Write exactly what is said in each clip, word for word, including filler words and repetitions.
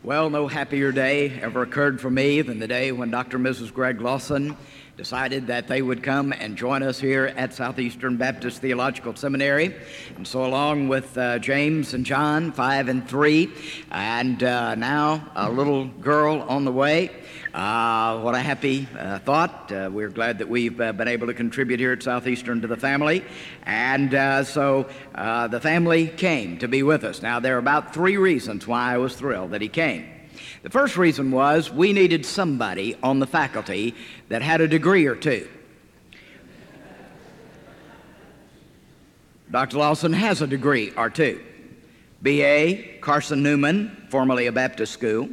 Well, no happier day ever occurred for me than the day when Doctor and Missus Greg Lawson decided that they would come and join us here at Southeastern Baptist Theological Seminary. And so along with uh, James and John, five and three, and uh, now a little girl on the way. Uh, what a happy uh, thought. Uh, we're glad that we've uh, been able to contribute here at Southeastern to the family. And uh, so uh, the family came to be with us. Now, there are about three reasons why I was thrilled that he came. The first reason was we needed somebody on the faculty that had a degree or two. Doctor Lawson has a degree or two. B A, Carson Newman, formerly a Baptist school.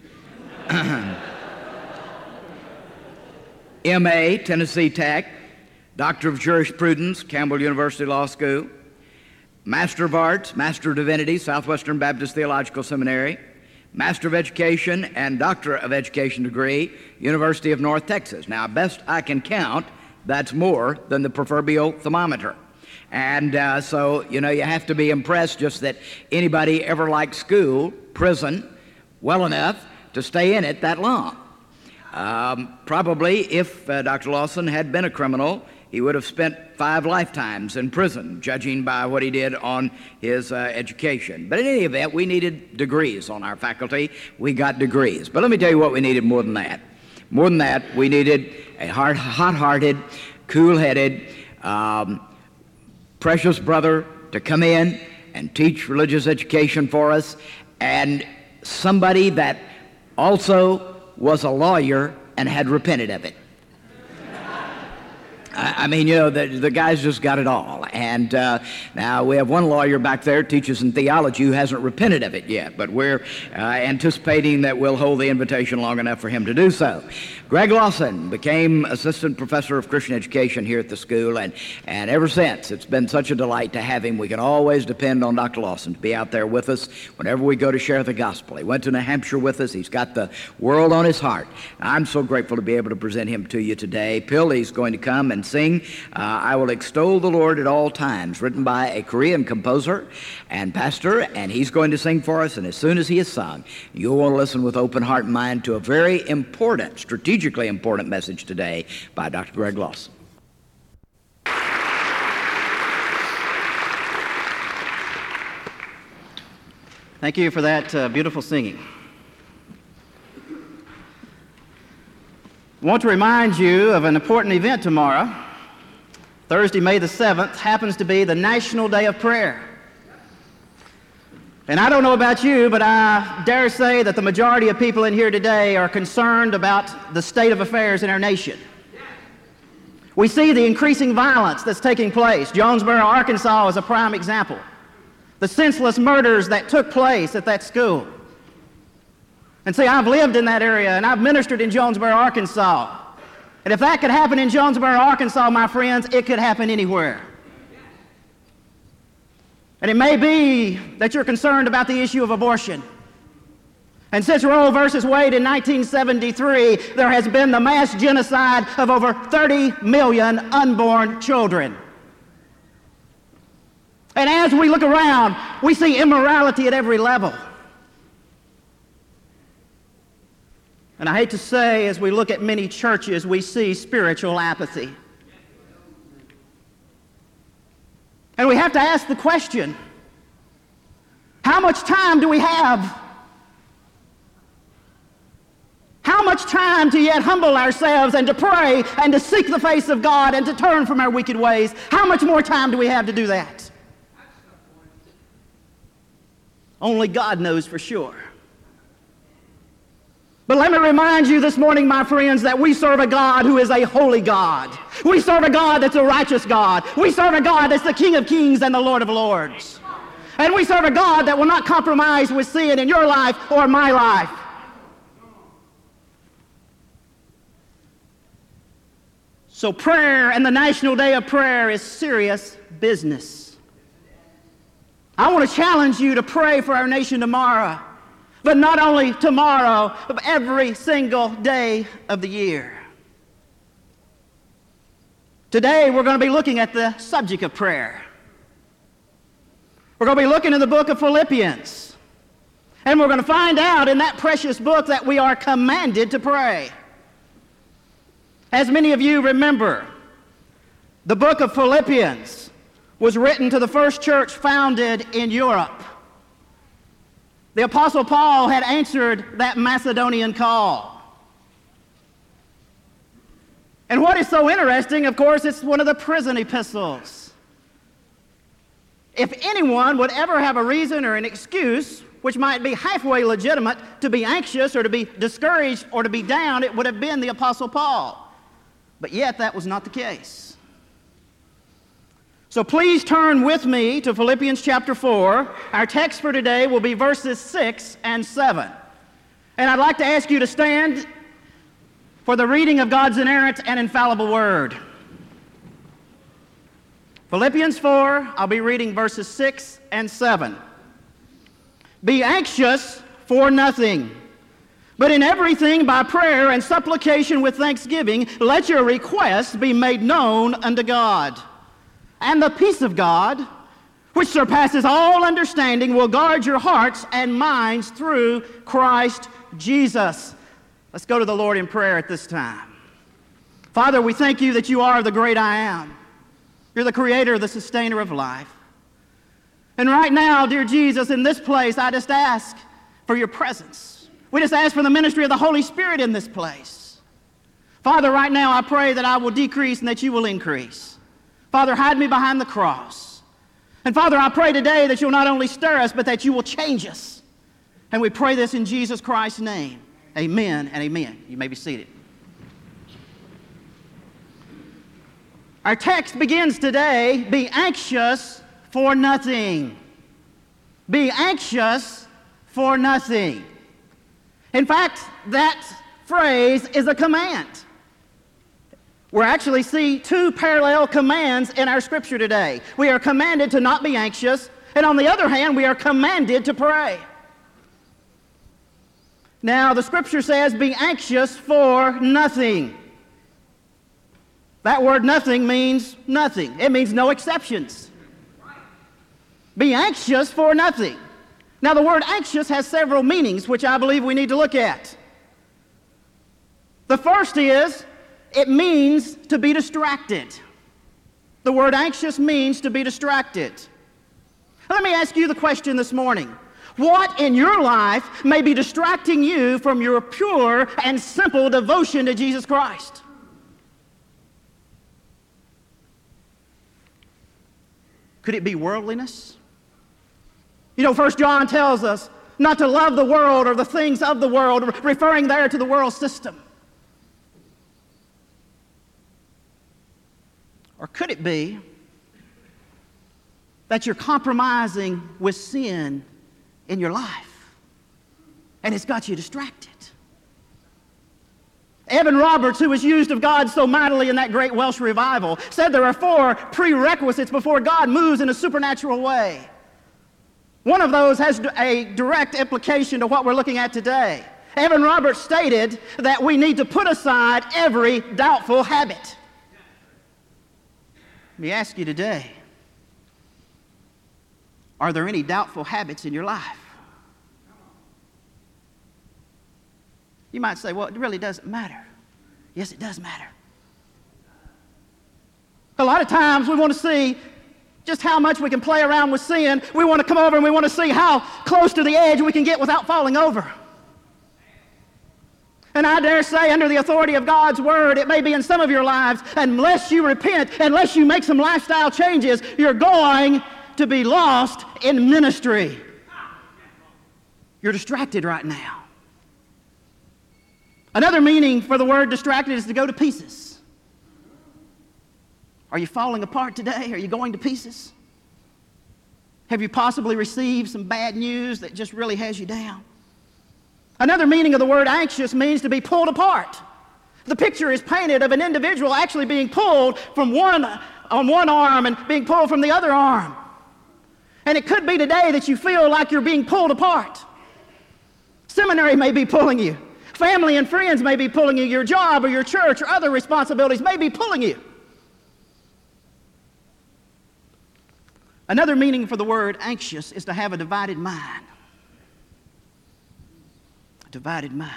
M A, Tennessee Tech. Doctor of Jurisprudence, Campbell University Law School. Master of Arts, Master of Divinity, Southwestern Baptist Theological Seminary. Master of Education and Doctor of Education degree, University of North Texas. Now, best I can count, that's more than the proverbial thermometer. And uh, so, you know, you have to be impressed just that anybody ever liked school, prison, well enough to stay in it that long. Um, probably if uh, Doctor Lawson had been a criminal, he would have spent five lifetimes in prison, judging by what he did on his uh, education. But in any event, we needed degrees on our faculty. We got degrees. But let me tell you what we needed more than that. More than that, we needed a hard, hot-hearted, cool-headed, um, precious brother to come in and teach religious education for us, and somebody that also was a lawyer and had repented of it. I mean, you know, the, the guy's just got it all. And uh, now we have one lawyer back there, teaches in theology, who hasn't repented of it yet, but we're uh, anticipating that we'll hold the invitation long enough for him to do so. Greg Lawson became assistant professor of Christian education here at the school, and, and ever since, it's been such a delight to have him. We can always depend on Doctor Lawson to be out there with us whenever we go to share the gospel. He went to New Hampshire with us. He's got the world on his heart. I'm so grateful to be able to present him to you today. Pilly's going to come and sing uh, I Will Extol the Lord at All Times, written by a Korean composer and pastor, and he's going to sing for us, and as soon as he has sung, you'll want to listen with open heart and mind to a very important, strategically important message today by Doctor Greg Lawson. Thank you for that uh, beautiful singing. I want to remind you of an important event tomorrow. Thursday, May the seventh, happens to be the National Day of Prayer. And I don't know about you, but I dare say that the majority of people in here today are concerned about the state of affairs in our nation. We see the increasing violence that's taking place. Jonesboro, Arkansas is a prime example. The senseless murders that took place at that school. And see, I've lived in that area, and I've ministered in Jonesboro, Arkansas. And if that could happen in Jonesboro, Arkansas, my friends, it could happen anywhere. And it may be that you're concerned about the issue of abortion. And since Roe versus Wade in nineteen seventy-three, there has been the mass genocide of over thirty million unborn children. And as we look around, we see immorality at every level. And I hate to say, as we look at many churches, we see spiritual apathy. And we have to ask the question, how much time do we have? How much time to yet humble ourselves and to pray and to seek the face of God and to turn from our wicked ways? How much more time do we have to do that? Only God knows for sure. But let me remind you this morning, my friends, that we serve a God who is a holy God. We serve a God that's a righteous God. We serve a God that's the King of Kings and the Lord of Lords. And we serve a God that will not compromise with sin in your life or my life. So prayer and the National Day of Prayer is serious business. I want to challenge you to pray for our nation tomorrow. But not only tomorrow, but every single day of the year. Today, we're going to be looking at the subject of prayer. We're going to be looking in the book of Philippians. And we're going to find out in that precious book that we are commanded to pray. As many of you remember, the book of Philippians was written to the first church founded in Europe. The Apostle Paul had answered that Macedonian call. And what is so interesting, of course, it's one of the prison epistles. If anyone would ever have a reason or an excuse which might be halfway legitimate to be anxious or to be discouraged or to be down, it would have been the Apostle Paul. But yet that was not the case. So please turn with me to Philippians chapter four. Our text for today will be verses six and seven. And I'd like to ask you to stand for the reading of God's inerrant and infallible word. Philippians four, I'll be reading verses six and seven. Be anxious for nothing, but in everything by prayer and supplication with thanksgiving, let your requests be made known unto God. And the peace of God, which surpasses all understanding, will guard your hearts and minds through Christ Jesus. Let's go to the Lord in prayer at this time. Father, we thank you that you are the great I am. You're the creator, the sustainer of life. And right now, dear Jesus, in this place, I just ask for your presence. We just ask for the ministry of the Holy Spirit in this place. Father, right now, I pray that I will decrease and that you will increase. Father, hide me behind the cross. And Father, I pray today that you'll not only stir us, but that you will change us. And we pray this in Jesus Christ's name. Amen and amen. You may be seated. Our text begins today, be anxious for nothing. Be anxious for nothing. In fact, that phrase is a command. We actually see two parallel commands in our scripture today. We are commanded to not be anxious, and on the other hand, we are commanded to pray. Now, the scripture says, be anxious for nothing. That word nothing means nothing. It means no exceptions. Be anxious for nothing. Now, the word anxious has several meanings, which I believe we need to look at. The first is, it means to be distracted. The word anxious means to be distracted. Let me ask you the question this morning. What in your life may be distracting you from your pure and simple devotion to Jesus Christ? Could it be worldliness? You know, First John tells us not to love the world or the things of the world, referring there to the world system. Or could it be that you're compromising with sin in your life and it's got you distracted? Evan Roberts, who was used of God so mightily in that great Welsh revival, said there are four prerequisites before God moves in a supernatural way. One of those has a direct implication to what we're looking at today. Evan Roberts stated that we need to put aside every doubtful habit. Let me ask you today, are there any doubtful habits in your life? You might say, well, it really doesn't matter. Yes, it does matter. A lot of times we want to see just how much we can play around with sin. We want to come over and we want to see how close to the edge we can get without falling over. And I dare say, under the authority of God's word, it may be in some of your lives, unless you repent, unless you make some lifestyle changes, you're going to be lost in ministry. You're distracted right now. Another meaning for the word distracted is to go to pieces. Are you falling apart today? Are you going to pieces? Have you possibly received some bad news that just really has you down? Another meaning of the word anxious means to be pulled apart. The picture is painted of an individual actually being pulled from one on one arm and being pulled from the other arm. And it could be today that you feel like you're being pulled apart. Seminary may be pulling you. Family and friends may be pulling you. Your job or your church or other responsibilities may be pulling you. Another meaning for the word anxious is to have a divided mind. A divided mind.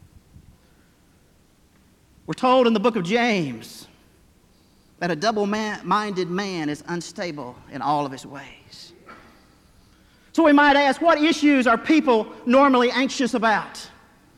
We're told in the book of James that a double-minded man is unstable in all of his ways. So we might ask, what issues are people normally anxious about?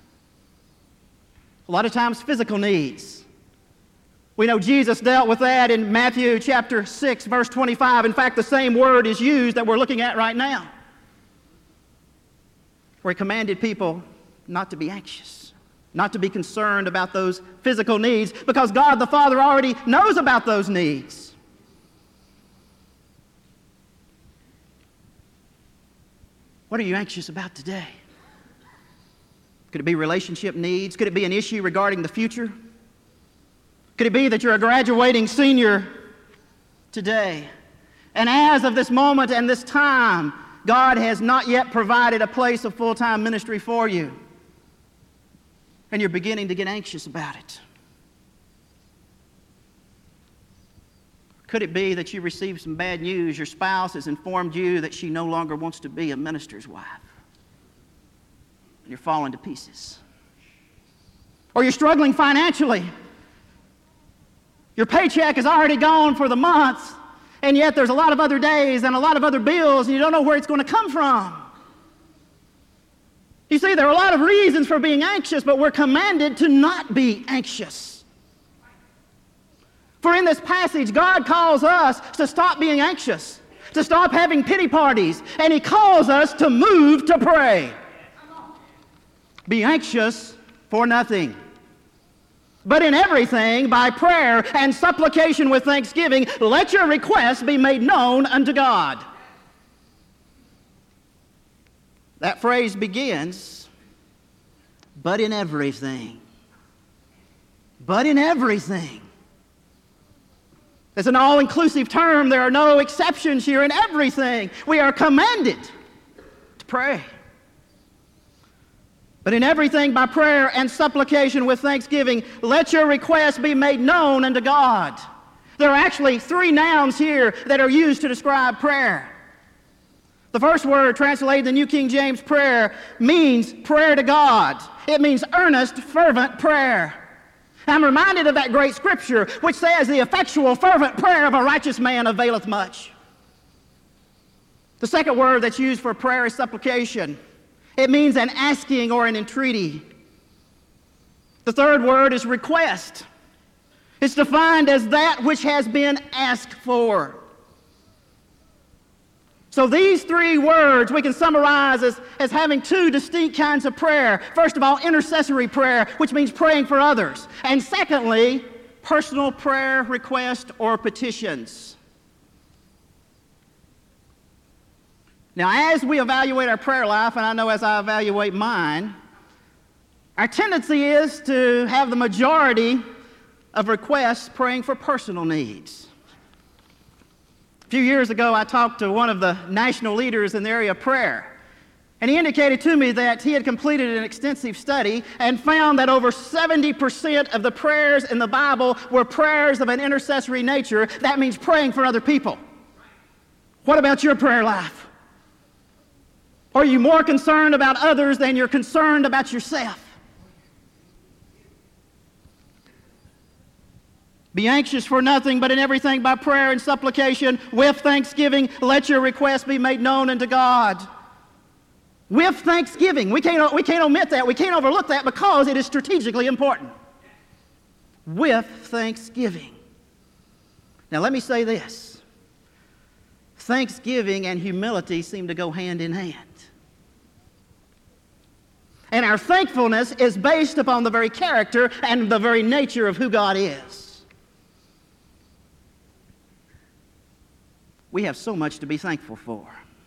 A lot of times, physical needs. We know Jesus dealt with that in Matthew chapter six, verse twenty-five. In fact, the same word is used that we're looking at right now, where he commanded people not to be anxious, not to be concerned about those physical needs, because God the Father already knows about those needs. What are you anxious about today? Could it be relationship needs? Could it be an issue regarding the future? Could it be that you're a graduating senior today, and as of this moment and this time, God has not yet provided a place of full-time ministry for you, and you're beginning to get anxious about it? Could it be that you received some bad news? Your spouse has informed you that she no longer wants to be a minister's wife, and you're falling to pieces. Or you're struggling financially. Your paycheck is already gone for the month, and yet there's a lot of other days and a lot of other bills, and you don't know where it's going to come from. You see, there are a lot of reasons for being anxious, but we're commanded to not be anxious. For in this passage, God calls us to stop being anxious, to stop having pity parties, and He calls us to move to pray. Be anxious for nothing, but in everything, by prayer and supplication with thanksgiving, let your requests be made known unto God. That phrase begins, but in everything. But in everything. It's an all-inclusive term. There are no exceptions here. In everything, we are commanded to pray. But in everything, by prayer and supplication with thanksgiving, let your requests be made known unto God. There are actually three nouns here that are used to describe prayer. The first word, translated in the New King James prayer, means prayer to God. It means earnest, fervent prayer. I'm reminded of that great scripture which says, the effectual, fervent prayer of a righteous man availeth much. The second word that's used for prayer is supplication. It means an asking or an entreaty. The third word is request. It's defined as that which has been asked for. So these three words we can summarize as, as having two distinct kinds of prayer. First of all, intercessory prayer, which means praying for others. And secondly, personal prayer request or petitions. Now, as we evaluate our prayer life, and I know as I evaluate mine, our tendency is to have the majority of requests praying for personal needs. A few years ago, I talked to one of the national leaders in the area of prayer, and he indicated to me that he had completed an extensive study and found that over seventy percent of the prayers in the Bible were prayers of an intercessory nature. That means praying for other people. What about your prayer life? Are you more concerned about others than you're concerned about yourself? Be anxious for nothing, but in everything by prayer and supplication, with thanksgiving, let your requests be made known unto God. With thanksgiving. We can't, we can't omit that. We can't overlook that because it is strategically important. With thanksgiving. Now let me say this. Thanksgiving and humility seem to go hand in hand. And our thankfulness is based upon the very character and the very nature of who God is. We have so much to be thankful for.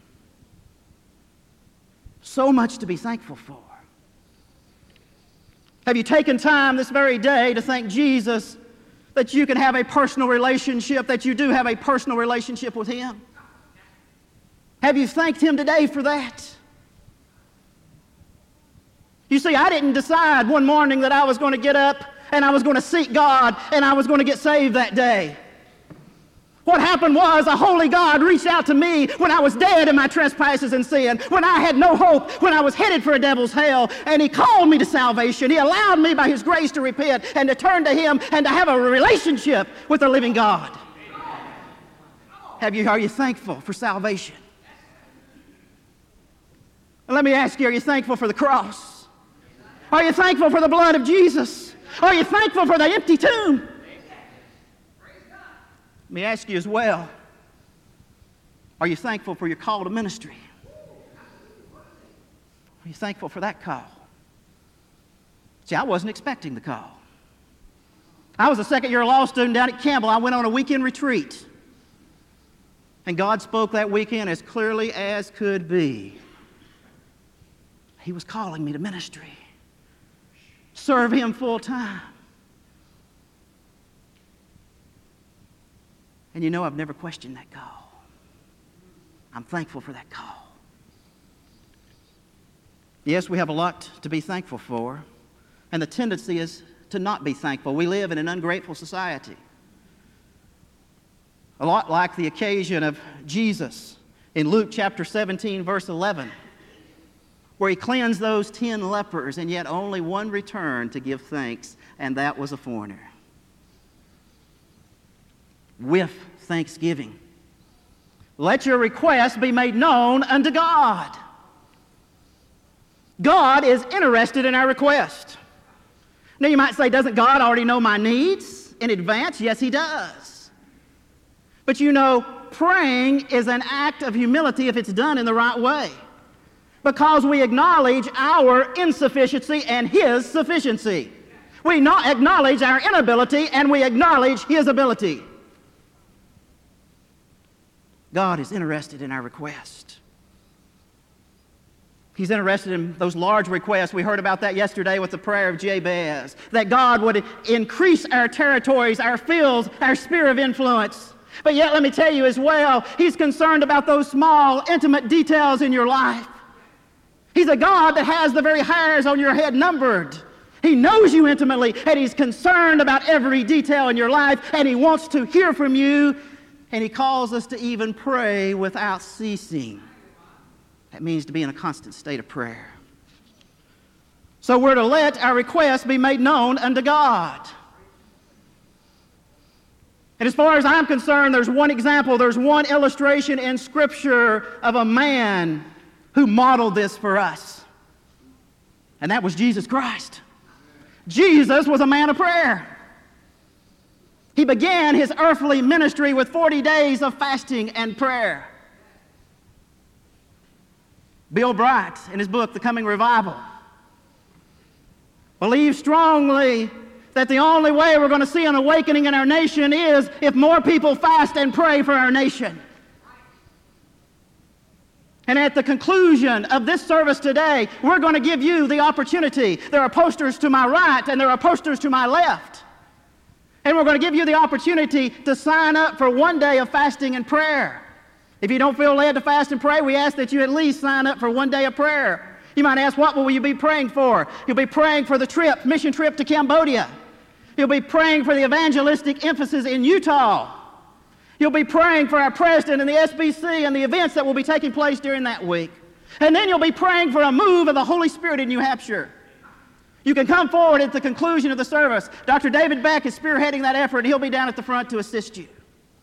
So much to be thankful for. Have you taken time this very day to thank Jesus that you can have a personal relationship, that you do have a personal relationship with Him? Have you thanked Him today for that? You see, I didn't decide one morning that I was going to get up and I was going to seek God and I was going to get saved that day. What happened was a holy God reached out to me when I was dead in my trespasses and sin, when I had no hope, when I was headed for a devil's hell, and he called me to salvation. He allowed me by his grace to repent and to turn to him and to have a relationship with the living God. Have you, are you thankful for salvation? And let me ask you, are you thankful for the cross? Are you thankful for the blood of Jesus? Are you thankful for the empty tomb? Let me ask you as well, are you thankful for your call to ministry? Are you thankful for that call? See, I wasn't expecting the call. I was a second-year law student down at Campbell. I went on a weekend retreat. And God spoke that weekend as clearly as could be. He was calling me to ministry. Serve him full time. And you know, I've never questioned that call. I'm thankful for that call. Yes, we have a lot to be thankful for, and the tendency is to not be thankful. We live in an ungrateful society. A lot like the occasion of Jesus in Luke chapter seventeen, verse eleven, where he cleansed those ten lepers, and yet only one returned to give thanks, and that was a foreigner. With thanksgiving, let your requests be made known unto God. God is interested in our request. Now you might say, doesn't God already know my needs in advance? Yes, he does. But you know, praying is an act of humility if it's done in the right way, because we acknowledge our insufficiency and his sufficiency. We not acknowledge our inability and we acknowledge his ability. God is interested in our request. He's interested in those large requests. We heard about that yesterday with the prayer of Jabez, that God would increase our territories, our fields, our sphere of influence. But yet, let me tell you as well, he's concerned about those small, intimate details in your life. He's a God that has the very hairs on your head numbered. He knows you intimately, and he's concerned about every detail in your life, and he wants to hear from you. And he calls us to even pray without ceasing. That means to be in a constant state of prayer. So we're to let our requests be made known unto God. And as far as I'm concerned, there's one example, there's one illustration in Scripture of a man who modeled this for us. And that was Jesus Christ. Jesus was a man of prayer. He began his earthly ministry with forty days of fasting and prayer. Bill Bright, in his book, The Coming Revival, believes strongly that the only way we're going to see an awakening in our nation is if more people fast and pray for our nation. And at the conclusion of this service today, we're going to give you the opportunity. There are posters to my right and there are posters to my left. And we're going to give you the opportunity to sign up for one day of fasting and prayer. If you don't feel led to fast and pray, we ask that you at least sign up for one day of prayer. You might ask, what will you be praying for? You'll be praying for the trip, mission trip to Cambodia. You'll be praying for the evangelistic emphasis in Utah. You'll be praying for our president and the S B C and the events that will be taking place during that week. And then you'll be praying for a move of the Holy Spirit in New Hampshire. You can come forward at the conclusion of the service. Doctor David Beck is spearheading that effort, and he'll be down at the front to assist you.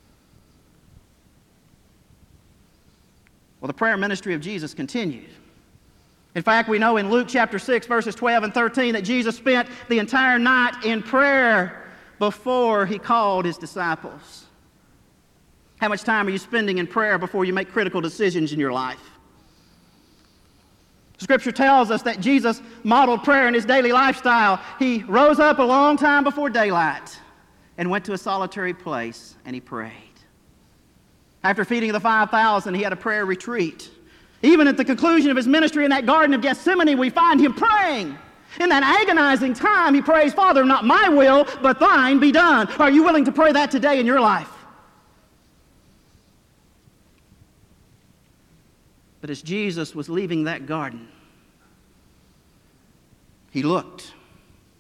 Well, the prayer ministry of Jesus continued. In fact, we know in Luke chapter six, verses twelve and thirteen, that Jesus spent the entire night in prayer before he called his disciples. How much time are you spending in prayer before you make critical decisions in your life? Scripture tells us that Jesus modeled prayer in his daily lifestyle. He rose up a long time before daylight and went to a solitary place and he prayed. After feeding the five thousand, he had a prayer retreat. Even at the conclusion of his ministry in that Garden of Gethsemane, we find him praying. In that agonizing time, he prays, Father, not my will, but thine be done. Are you willing to pray that today in your life? But as Jesus was leaving that garden, he looked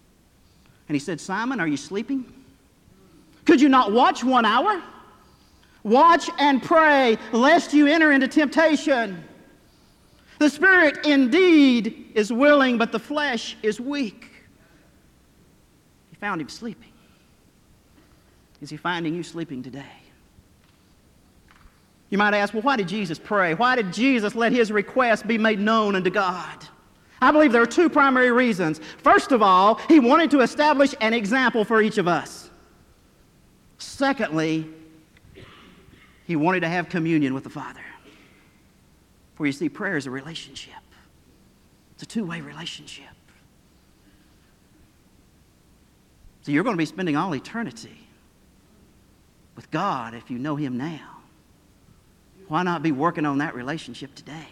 and he said, Simon, are you sleeping? Could you not watch one hour? Watch and pray, lest you enter into temptation. The spirit indeed is willing, but the flesh is weak. He found him sleeping. Is he finding you sleeping today? You might ask, well, why did Jesus pray? Why did Jesus let his request be made known unto God? I believe there are two primary reasons. First of all, he wanted to establish an example for each of us. Secondly, he wanted to have communion with the Father. For you see, prayer is a relationship. It's a two-way relationship. So you're going to be spending all eternity with God if you know him now. Why not be working on that relationship today?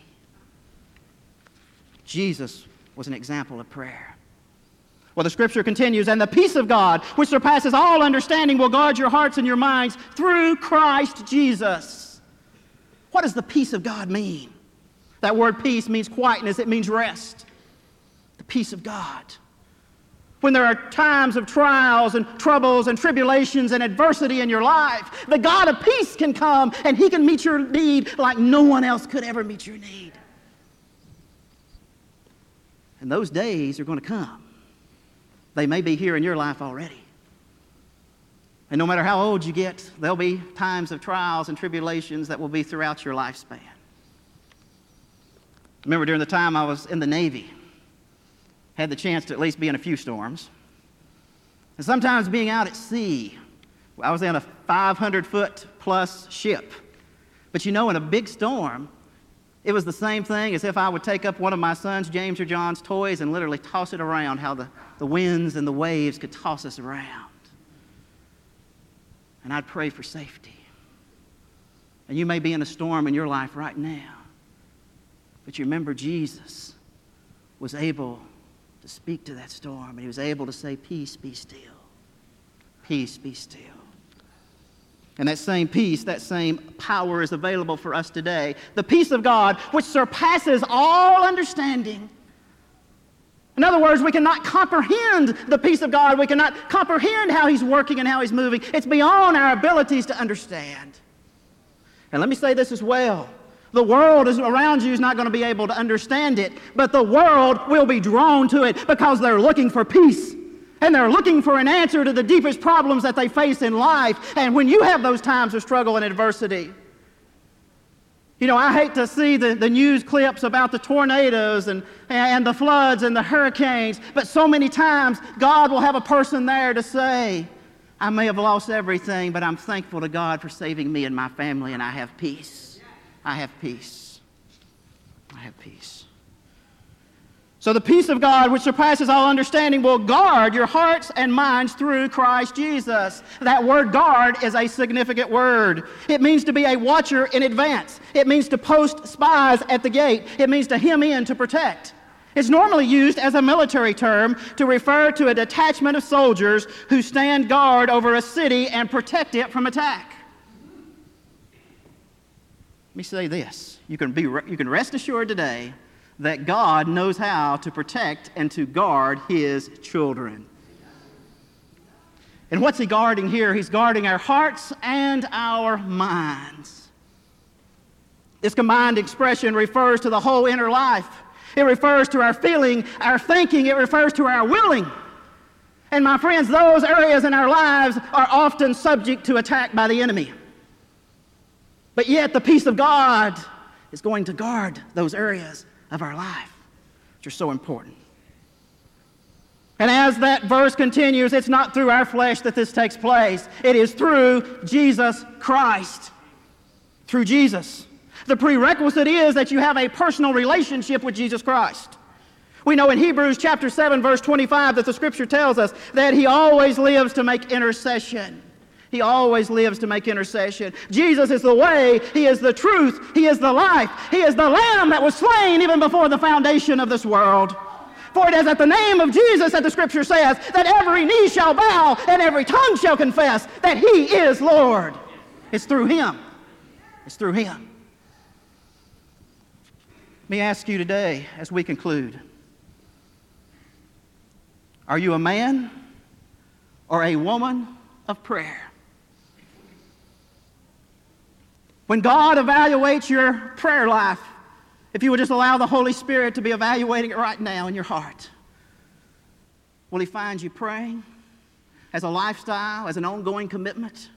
Jesus was an example of prayer. Well, the scripture continues, and the peace of God, which surpasses all understanding, will guard your hearts and your minds through Christ Jesus. What does the peace of God mean? That word peace means quietness. It means rest. The peace of God. When there are times of trials and troubles and tribulations and adversity in your life, the God of peace can come and he can meet your need like no one else could ever meet your need. And those days are going to come. They may be here in your life already. And no matter how old you get, there'll be times of trials and tribulations that will be throughout your lifespan. I remember during the time I was in the Navy, had the chance to at least be in a few storms. And sometimes being out at sea, I was in a five hundred foot plus ship. But you know, in a big storm, it was the same thing as if I would take up one of my sons, James or John's toys, and literally toss it around, how the, the winds and the waves could toss us around. And I'd pray for safety. And you may be in a storm in your life right now, but you remember Jesus was able to speak to that storm, and he was able to say, peace, be still. Peace, be still. And that same peace, that same power is available for us today. The peace of God, which surpasses all understanding. In other words, we cannot comprehend the peace of God. We cannot comprehend how he's working and how he's moving. It's beyond our abilities to understand. And let me say this as well. The world is around you is not going to be able to understand it, but the world will be drawn to it because they're looking for peace. And they're looking for an answer to the deepest problems that they face in life. And when you have those times of struggle and adversity, you know, I hate to see the, the news clips about the tornadoes and, and the floods and the hurricanes, but so many times God will have a person there to say, I may have lost everything, but I'm thankful to God for saving me and my family, and I have peace. I have peace. I have peace. So the peace of God, which surpasses all understanding, will guard your hearts and minds through Christ Jesus. That word guard is a significant word. It means to be a watcher in advance. It means to post spies at the gate. It means to hem in, to protect. It's normally used as a military term to refer to a detachment of soldiers who stand guard over a city and protect it from attack. Let me say this. You can, be, you can rest assured today that God knows how to protect and to guard his children. And what's he guarding here? He's guarding our hearts and our minds. This combined expression refers to the whole inner life. It refers to our feeling, our thinking. It refers to our willing. And my friends, those areas in our lives are often subject to attack by the enemy. But yet the peace of God is going to guard those areas of our life, which are so important. And as that verse continues, it's not through our flesh that this takes place. It is through Jesus Christ. Through Jesus. The prerequisite is that you have a personal relationship with Jesus Christ. We know in Hebrews chapter seven, verse twenty-five, that the scripture tells us that he always lives to make intercession. He always lives to make intercession. Jesus is the way. He is the truth. He is the life. He is the Lamb that was slain even before the foundation of this world. For it is at the name of Jesus that the scripture says that every knee shall bow and every tongue shall confess that he is Lord. It's through him. It's through him. Let me ask you today as we conclude. Are you a man or a woman of prayer? When God evaluates your prayer life, if you would just allow the Holy Spirit to be evaluating it right now in your heart, will He find you praying as a lifestyle, as an ongoing commitment?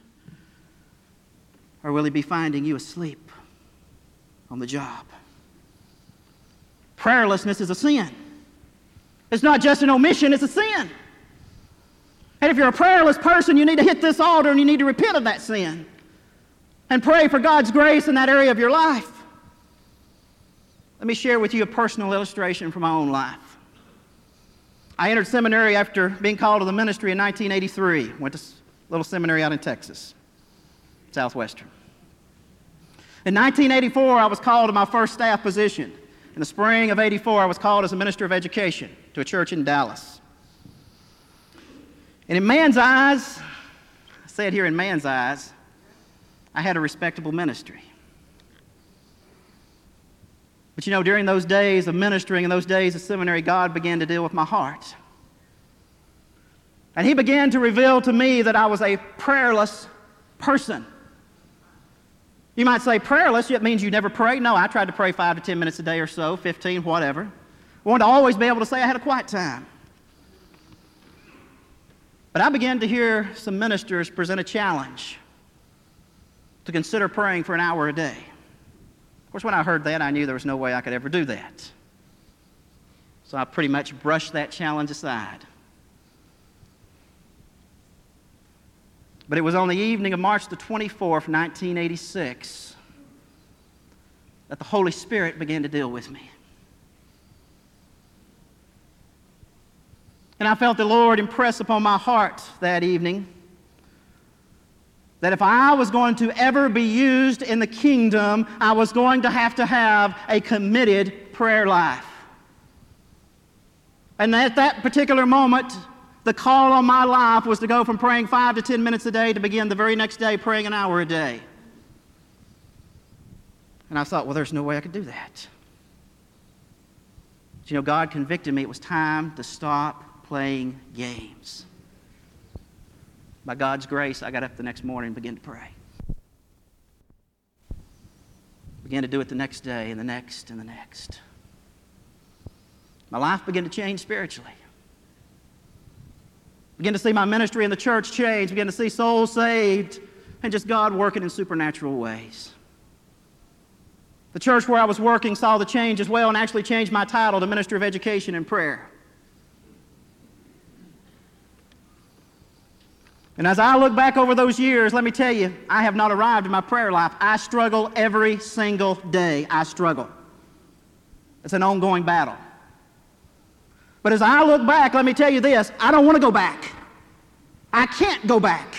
Or will He be finding you asleep on the job? Prayerlessness is a sin. It's not just an omission, it's a sin. And if you're a prayerless person, you need to hit this altar and you need to repent of that sin and pray for God's grace in that area of your life. Let me share with you a personal illustration from my own life. I entered seminary after being called to the ministry in nineteen eighty-three. Went to a little seminary out in Texas, Southwestern. In nineteen eighty-four, I was called to my first staff position. In the spring of eighty-four, I was called as a minister of education to a church in Dallas. And in man's eyes, I say it here, in man's eyes, I had a respectable ministry. But you know, during those days of ministering and those days of seminary, God began to deal with my heart. And He began to reveal to me that I was a prayerless person. You might say, prayerless, it means you never pray. No, I tried to pray five to ten minutes a day or so, fifteen, whatever. I wanted to always be able to say I had a quiet time. But I began to hear some ministers present a challenge to consider praying for an hour a day. Of course, when I heard that, I knew there was no way I could ever do that. So I pretty much brushed that challenge aside. But it was on the evening of March the twenty-fourth, nineteen eighty-six, that the Holy Spirit began to deal with me. And I felt the Lord impress upon my heart that evening that if I was going to ever be used in the kingdom, I was going to have to have a committed prayer life. And at that particular moment, the call on my life was to go from praying five to ten minutes a day to begin the very next day praying an hour a day. And I thought, well, there's no way I could do that. But you know, God convicted me. It was time to stop playing games. By God's grace, I got up the next morning and began to pray. Began to do it the next day and the next and the next. My life began to change spiritually. Began to see my ministry in the church change. Began to see souls saved and just God working in supernatural ways. The church where I was working saw the change as well and actually changed my title to Minister of Education and Prayer. And as I look back over those years, let me tell you, I have not arrived in my prayer life. I struggle every single day. I struggle. It's an ongoing battle. But as I look back, let me tell you this, I don't want to go back. I can't go back.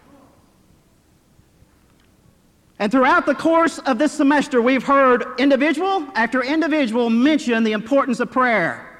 And throughout the course of this semester, we've heard individual after individual mention the importance of prayer.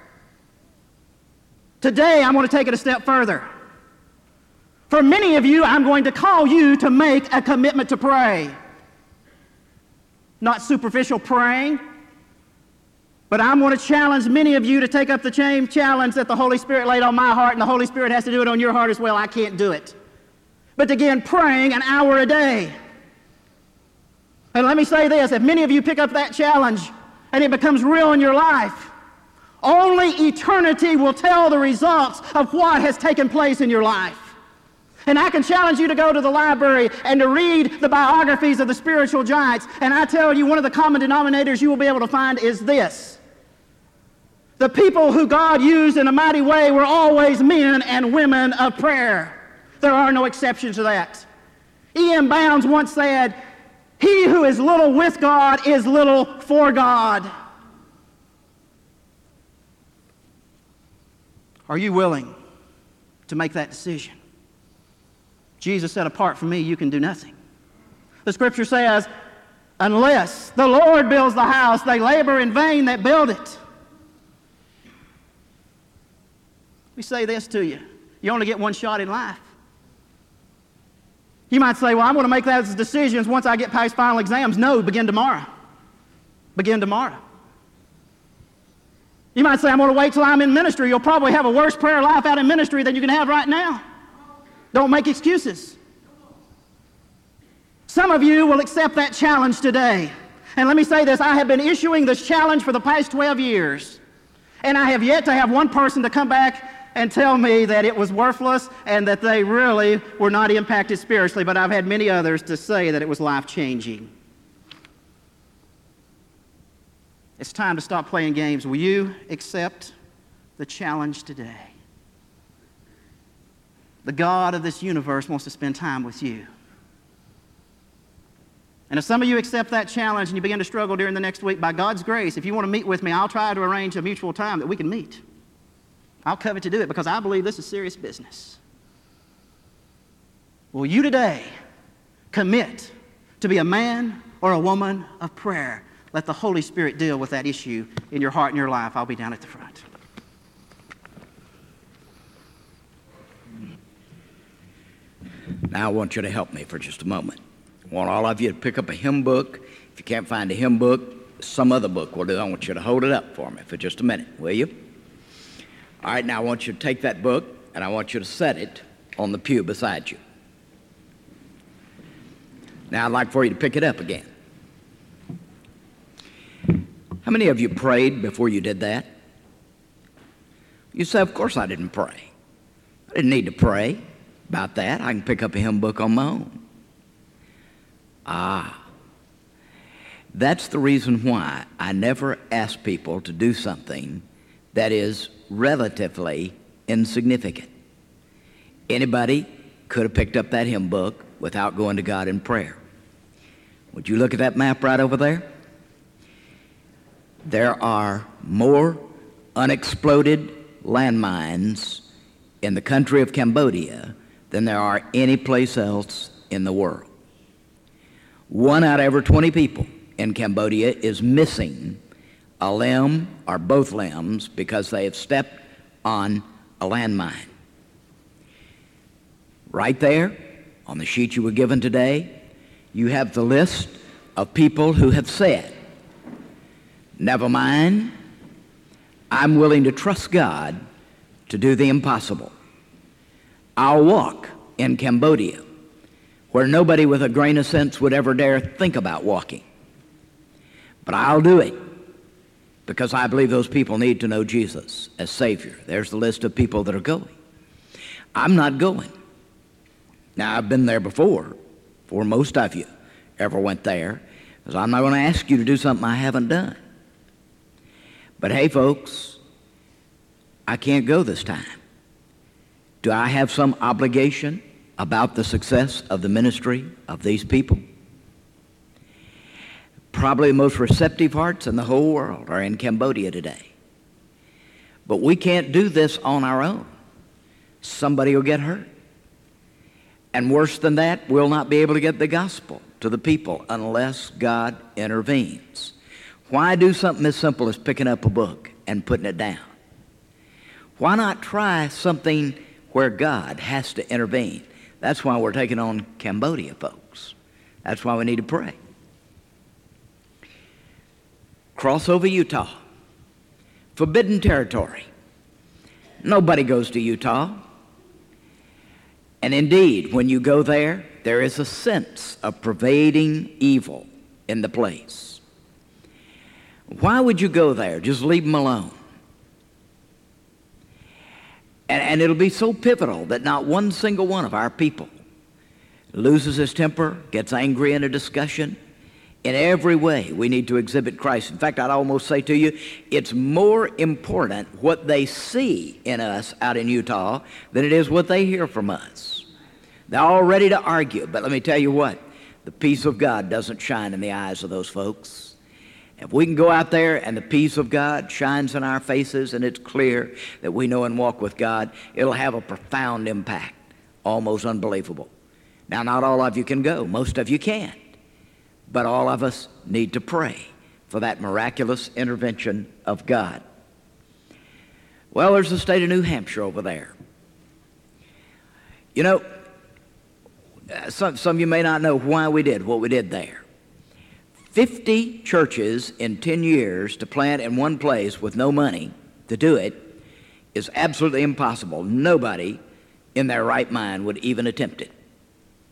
Today, I'm going to take it a step further. For many of you, I'm going to call you to make a commitment to pray. Not superficial praying, but I'm going to challenge many of you to take up the same challenge that the Holy Spirit laid on my heart, and the Holy Spirit has to do it on your heart as well. I can't do it. But to begin praying an hour a day. And let me say this, if many of you pick up that challenge and it becomes real in your life, only eternity will tell the results of what has taken place in your life. And I can challenge you to go to the library and to read the biographies of the spiritual giants. And I tell you, one of the common denominators you will be able to find is this. The people who God used in a mighty way were always men and women of prayer. There are no exceptions to that. E M Bounds once said, "He who is little with God is little for God." Are you willing to make that decision? Jesus said, apart from me, you can do nothing. The scripture says, unless the Lord builds the house, they labor in vain that build it. Let me say this to you. You only get one shot in life. You might say, well, I'm going to make those decisions once I get past final exams. No, begin tomorrow. Begin tomorrow. You might say, I'm going to wait till I'm in ministry. You'll probably have a worse prayer life out in ministry than you can have right now. Don't make excuses. Some of you will accept that challenge today. And let me say this, I have been issuing this challenge for the past twelve years, and I have yet to have one person to come back and tell me that it was worthless and that they really were not impacted spiritually, but I've had many others to say that it was life-changing. It's time to stop playing games. Will you accept the challenge today? The God of this universe wants to spend time with you. And if some of you accept that challenge and you begin to struggle during the next week, by God's grace, if you want to meet with me, I'll try to arrange a mutual time that we can meet. I'll covet to do it because I believe this is serious business. Will you today commit to be a man or a woman of prayer? Let the Holy Spirit deal with that issue in your heart and your life. I'll be down at the front. Now I want you to help me for just a moment. I want all of you to pick up a hymn book. If you can't find a hymn book, some other book will do. I want you to hold it up for me for just a minute, will you? All right, now I want you to take that book and I want you to set it on the pew beside you. Now I'd like for you to pick it up again. How many of you prayed before you did that? You say, of course I didn't pray. I didn't need to pray about that. I can pick up a hymn book on my own. Ah, that's the reason why I never ask people to do something that is relatively insignificant. Anybody could have picked up that hymn book without going to God in prayer. Would you look at that map right over there? There are more unexploded landmines in the country of Cambodia than there are any place else in the world. One out of every twenty people in Cambodia is missing a limb or both limbs because they have stepped on a landmine. Right there on the sheet you were given today, you have the list of people who have said, never mind, I'm willing to trust God to do the impossible. I'll walk in Cambodia where nobody with a grain of sense would ever dare think about walking. But I'll do it because I believe those people need to know Jesus as Savior. There's the list of people that are going. I'm not going. Now, I've been there before, before most of you ever went there, because I'm not going to ask you to do something I haven't done. But hey, folks, I can't go this time. Do I have some obligation about the success of the ministry of these people? Probably the most receptive hearts in the whole world are in Cambodia today. But we can't do this on our own. Somebody will get hurt. And worse than that, we'll not be able to get the gospel to the people unless God intervenes. Why do something as simple as picking up a book and putting it down? Why not try something where God has to intervene? That's why we're taking on Cambodia, folks. That's why we need to pray. Cross over Utah. Forbidden territory. Nobody goes to Utah. And indeed, when you go there, there is a sense of pervading evil in the place. Why would you go there? Just leave them alone. And, and it'll be so pivotal that not one single one of our people loses his temper, gets angry in a discussion. In every way, we need to exhibit Christ. In fact, I'd almost say to you, it's more important what they see in us out in Utah than it is what they hear from us. They're all ready to argue, but let me tell you what, the peace of God doesn't shine in the eyes of those folks. If we can go out there and the peace of God shines in our faces and it's clear that we know and walk with God, it'll have a profound impact, almost unbelievable. Now, not all of you can go. Most of you can't. But all of us need to pray for that miraculous intervention of God. Well, there's the state of New Hampshire over there. You know, some, some of you may not know why we did what we did there. Fifty churches in ten years to plant in one place with no money to do it is absolutely impossible. Nobody in their right mind would even attempt it.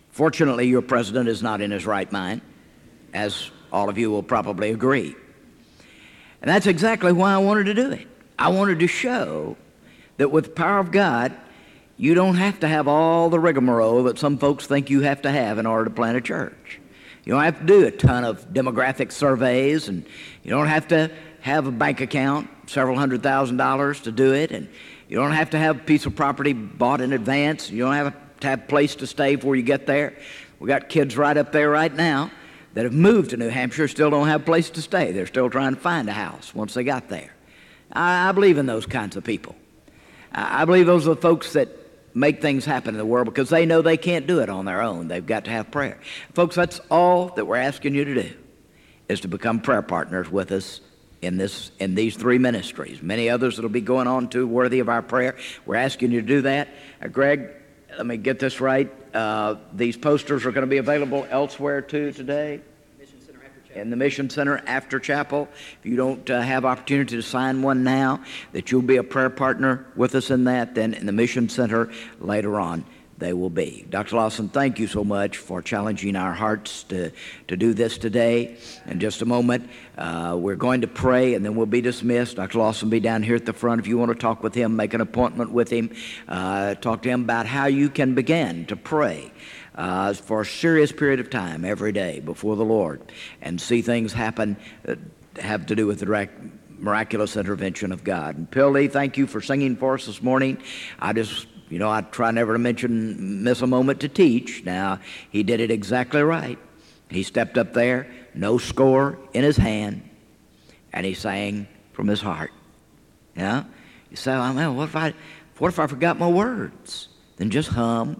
Fortunately, your president is not in his right mind, as all of you will probably agree. And that's exactly why I wanted to do it. I wanted to show that with the power of God, you don't have to have all the rigmarole that some folks think you have to have in order to plant a church. You don't have to do a ton of demographic surveys, and you don't have to have a bank account, several hundred thousand dollars to do it, and you don't have to have a piece of property bought in advance. You don't have to have a place to stay before you get there. We got kids right up there right now that have moved to New Hampshire, still don't have a place to stay. They're still trying to find a house once they got there. I, I believe in those kinds of people. I, I believe those are the folks that make things happen in the world because they know they can't do it on their own. They've got to have prayer. Folks, that's all that we're asking you to do, is to become prayer partners with us in this in these three ministries. Many others that will be going on too, worthy of our prayer. We're asking you to do that. Uh, Greg, let me get this right. Uh, these posters are going to be available elsewhere too today? Mission Center after chapel. In the Mission Center after chapel. If you don't uh, have opportunity to sign one now, that you'll be a prayer partner with us in that, then in the Mission Center later on they will be. Doctor Lawson, thank you so much for challenging our hearts to, to do this today. In just a moment, uh, we're going to pray, and then we'll be dismissed. Doctor Lawson will be down here at the front. If you want to talk with him, make an appointment with him, uh, talk to him about how you can begin to pray uh, for a serious period of time every day before the Lord and see things happen that have to do with the direct miraculous intervention of God. And Pilly, thank you for singing for us this morning. I just You know, I try never to mention, miss a moment to teach. Now, he did it exactly right. He stepped up there, no score in his hand, and he sang from his heart. You know? You say, oh, man, what if I, what if I forgot my words? Then just hum.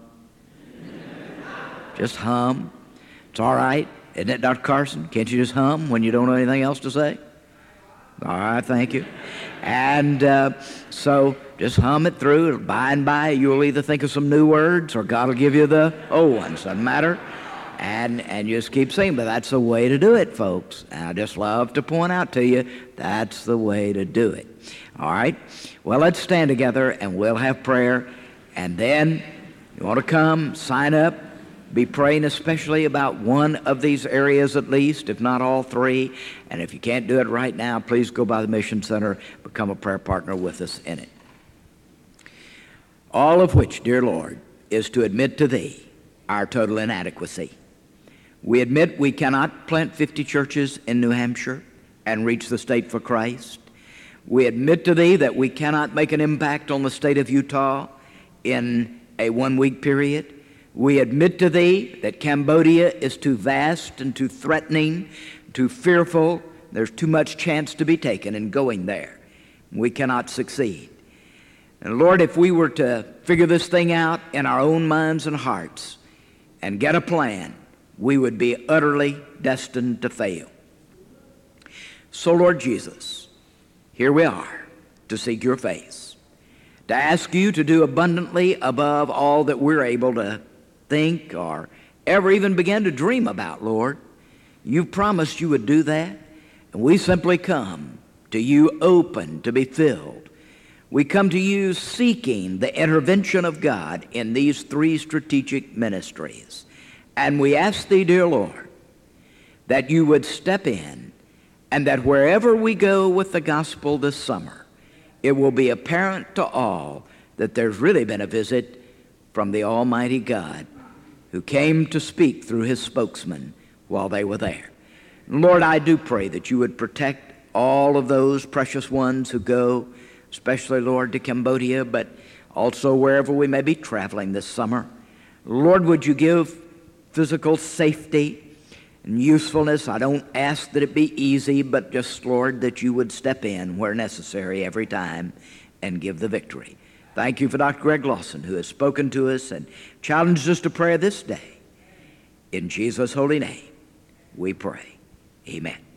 Just hum. It's all right. Isn't it, Doctor Carson? Can't you just hum when you don't know anything else to say? All right, thank you. And uh, so just hum it through. By and by, you'll either think of some new words or God will give you the old ones. Doesn't matter. And, and you just keep singing. But that's the way to do it, folks. And I just love to point out to you, that's the way to do it. All right? Well, let's stand together and we'll have prayer. And then you want to come, sign up. Be praying especially about one of these areas at least, if not all three. And if you can't do it right now, please go by the Mission Center, become a prayer partner with us in it. All of which, dear Lord, is to admit to Thee our total inadequacy. We admit we cannot plant fifty churches in New Hampshire and reach the state for Christ. We admit to Thee that we cannot make an impact on the state of Utah in a one-week period. We admit to Thee that Cambodia is too vast and too threatening, too fearful. There's too much chance to be taken in going there. We cannot succeed. And Lord, if we were to figure this thing out in our own minds and hearts and get a plan, we would be utterly destined to fail. So, Lord Jesus, here we are to seek Your face, to ask You to do abundantly above all that we're able to think or ever even begin to dream about, Lord. You've promised You would do that, and we simply come to You open to be filled. We come to You seeking the intervention of God in these three strategic ministries. And we ask Thee, dear Lord, that You would step in and that wherever we go with the gospel this summer, it will be apparent to all that there's really been a visit from the Almighty God who came to speak through His spokesman while they were there. Lord, I do pray that You would protect all of those precious ones who go, especially, Lord, to Cambodia, but also wherever we may be traveling this summer. Lord, would You give physical safety and usefulness? I don't ask that it be easy, but just, Lord, that You would step in where necessary every time and give the victory. Thank You for Doctor Greg Lawson, who has spoken to us and challenged us to prayer this day. In Jesus' holy name, we pray. Amen.